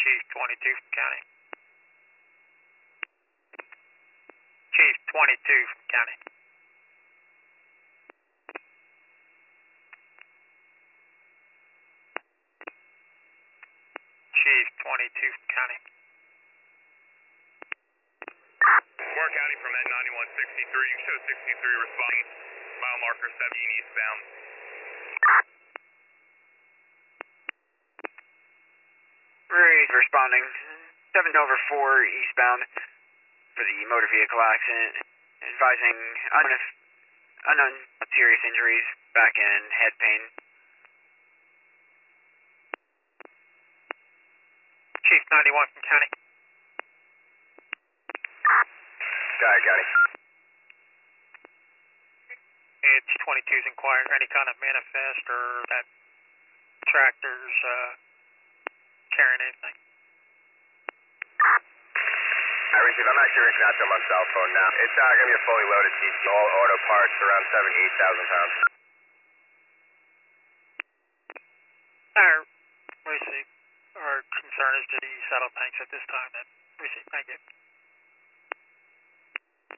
Chief 22 from County. Chief 22 from County. Chief 22 from County. Moore County from N9163, you show 63 responding, mile marker 17 eastbound. Reed responding, 7/4 eastbound for the motor vehicle accident, advising unknown serious injuries, back and head pain. Chief 91 from County. Got it, County. It's 22's inquiring any kind of manifest or that tractor's carrying anything. I received. I'm actually reaching out to him on cell phone now. It's going to be a fully loaded TC, all auto parts, around 78,000 pounds. We see. Our concern is to the saddle tanks at this time. Then we see. Thank you.